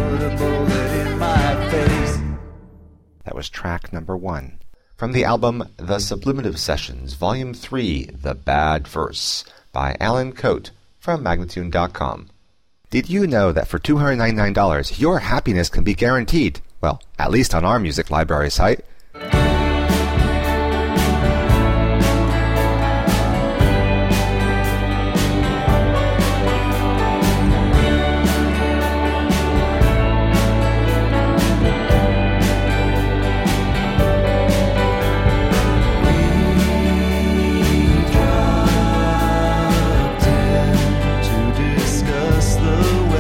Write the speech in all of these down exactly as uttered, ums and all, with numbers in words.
put a bullet in my face. That was track number one. From the album The Sublimative Sessions, Volume three, The Bad Verse, by Alan Coate from Magnatune dot com. Did you know that for two hundred ninety-nine dollars your happiness can be guaranteed? Well, at least on our music library site.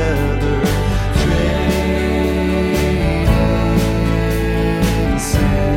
Say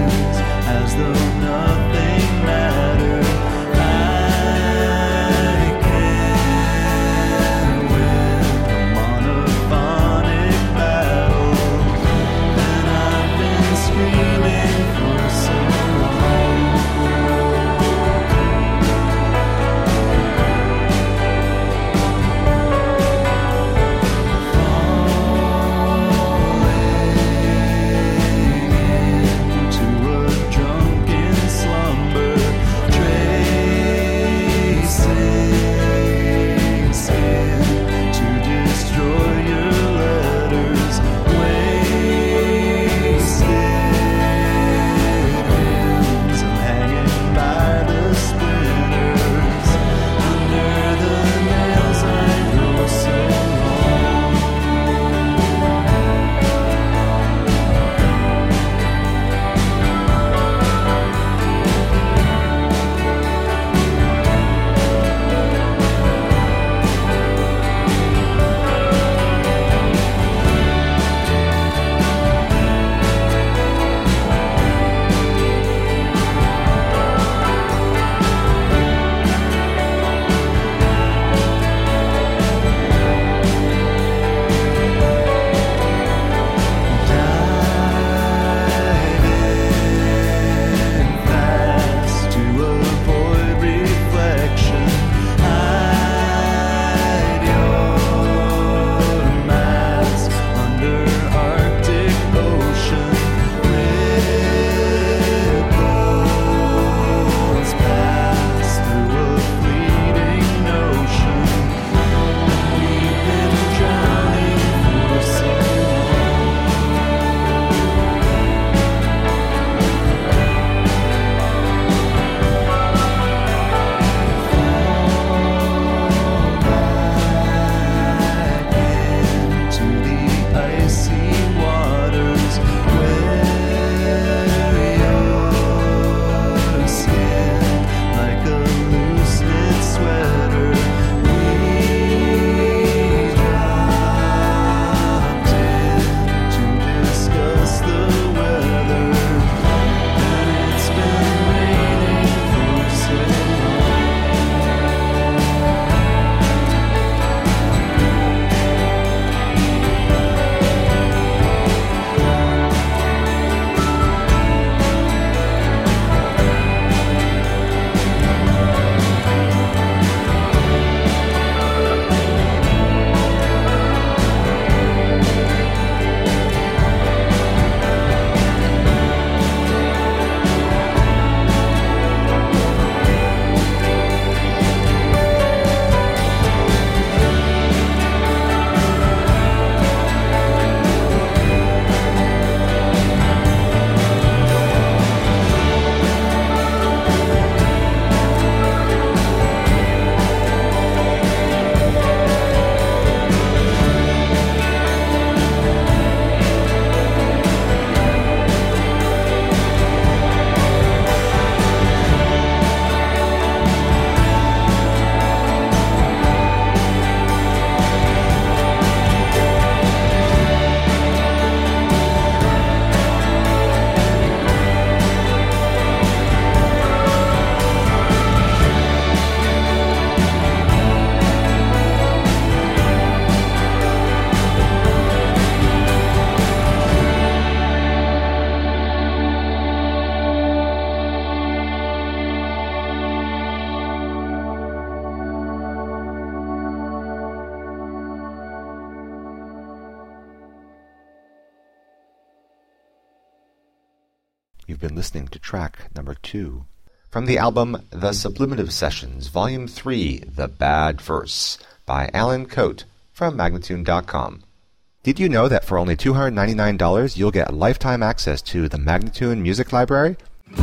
You've been listening to track number two. From the album The Sublimative Sessions, Volume three, The Bad Verse, by Alan Coate from Magnatune dot com. Did you know that for only two hundred ninety-nine dollars you'll get lifetime access to the Magnatune Music Library?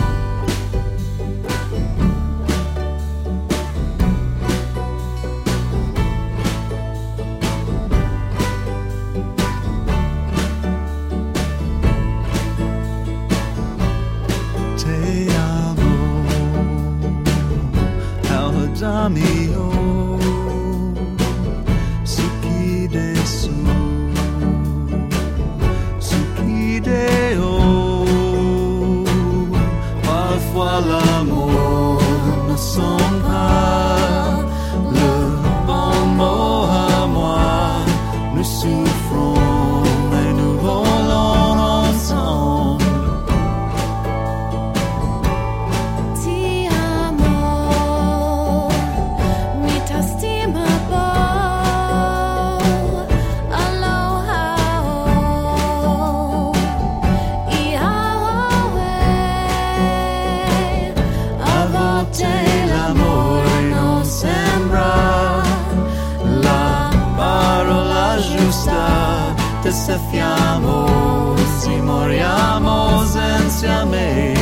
Amigo, suki desu, suki deo. Parfois l'amour ne sent pas le bon mot à moi. Nous souffrons et nous volons ensemble. Desafiamo, si moriamo insieme.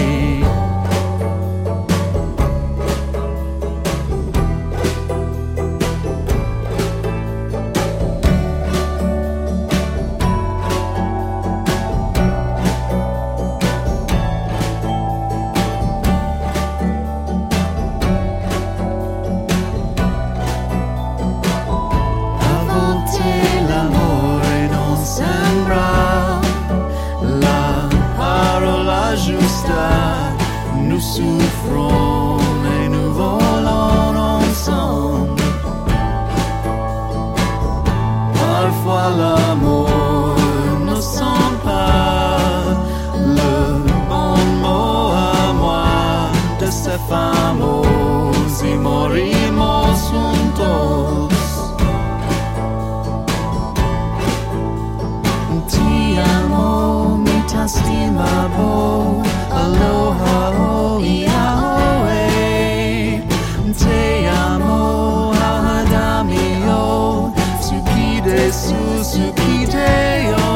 Nous souffrons et nous volons ensemble. Parfois l'amour ne sent pas le bon mot à moi. Desafiamos y morimos juntos. Ti amo, mi t'estimavo. Aloha, oh, ia, oe. Te amo, ahadami, oh. Suki desu, suki deo.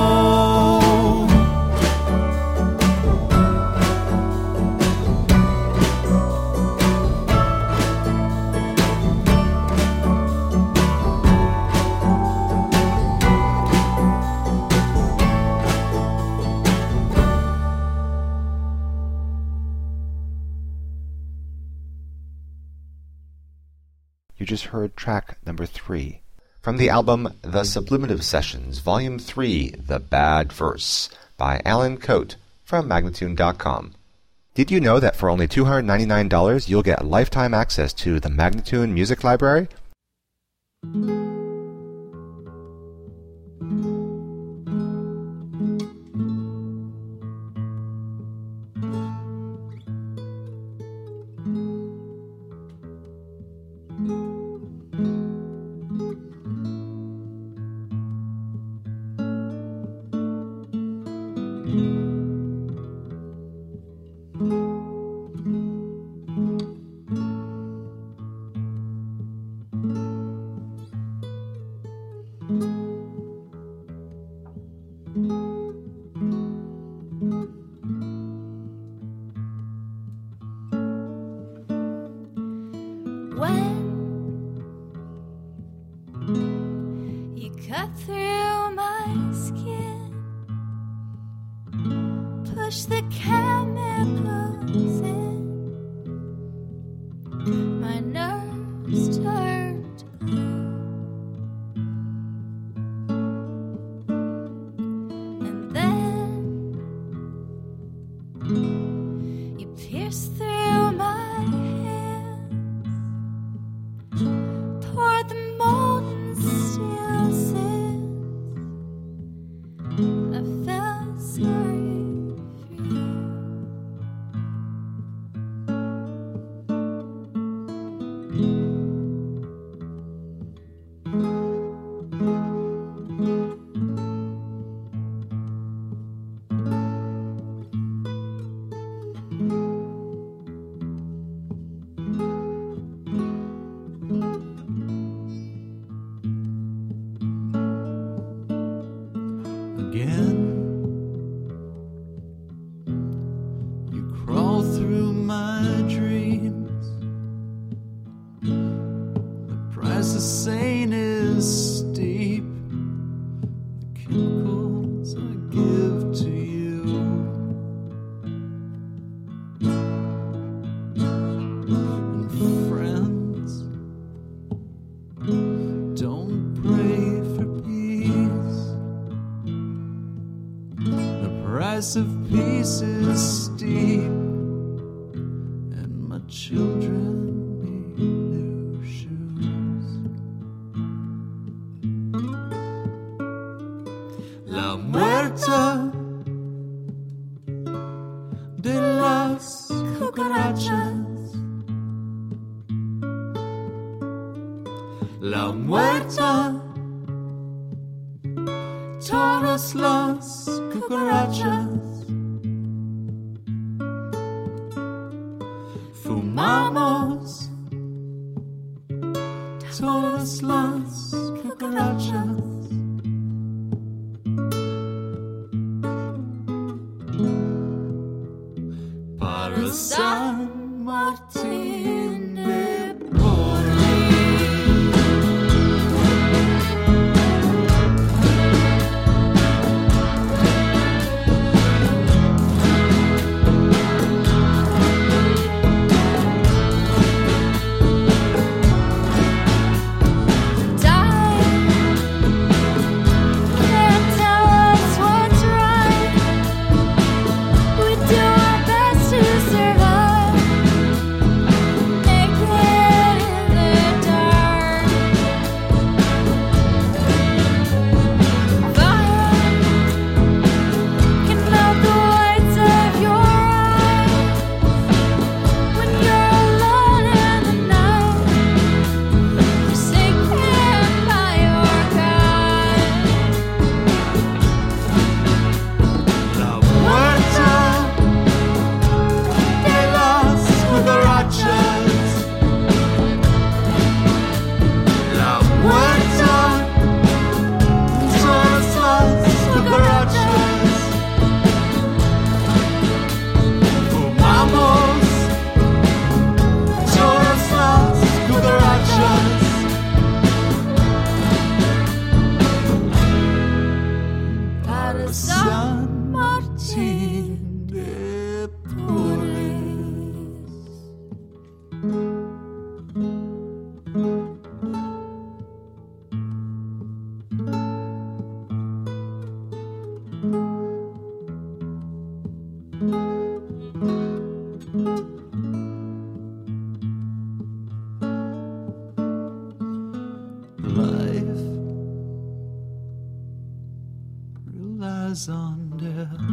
You just heard track number three. From the album The Sublimative Sessions, Volume three, The Bad Verse, by Alan Coate from Magnatune dot com. Did you know that for only two hundred ninety-nine dollars you'll get lifetime access to the Magnatune Music Library? Cut through my skin, push the chemicals in, my nerves turned blue, and then you pierced through my hands, poured the molten steel sins. I felt sorry for you. again. You crawl through my dreams. The price of sane is steep. The chemicals I give to you. And friends, don't pray for peace. The price of peace is steep, and my children need new shoes. La muerta de las cucarachas. La muerta todas las cucarachas. Fumamos todas las cucarachas. Para San Martín de Porres. San Martín de Porres. Life relies on death.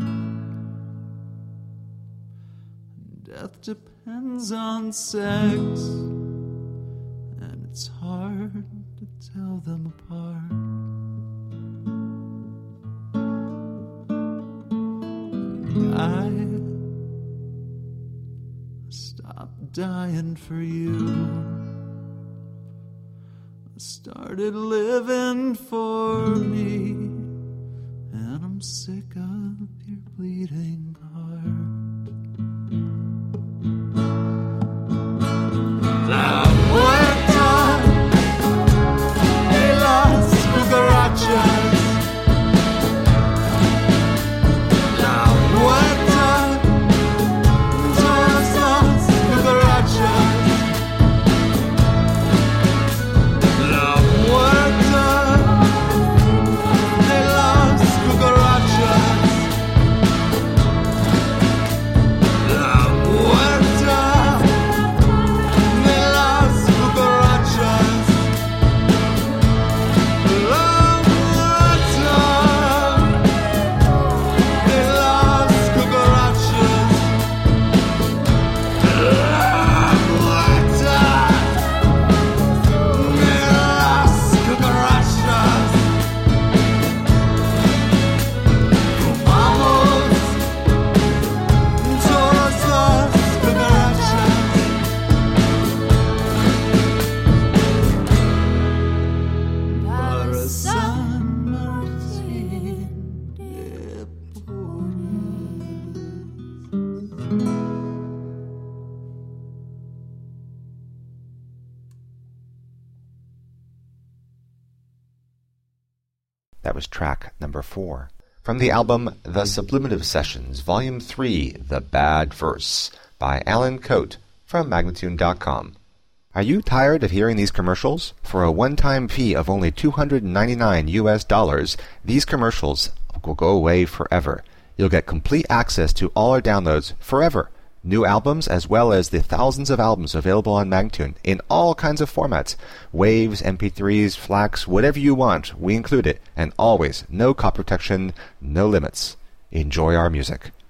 Death depends on sex, and it's hard to tell them apart. I stopped dying for you. I started living for me, and I'm sick of your bleeding heart. La muerta de las cucarachas. La muerta todas las cucarachas. La muerta de las cucarachas. That was track number four. From the album The Sublimative Sessions, Volume three, The Bad Verse, by Alan Coate from Magnatune dot com. Are you tired of hearing these commercials? For a one-time fee of only two hundred ninety-nine U S dollars, these commercials will go away forever. You'll get complete access to all our downloads forever. New albums as well as the thousands of albums available on Magnatune in all kinds of formats. Waves, M P threes, FLACs, whatever you want, we include it. And always, no copy protection, no limits. Enjoy our music.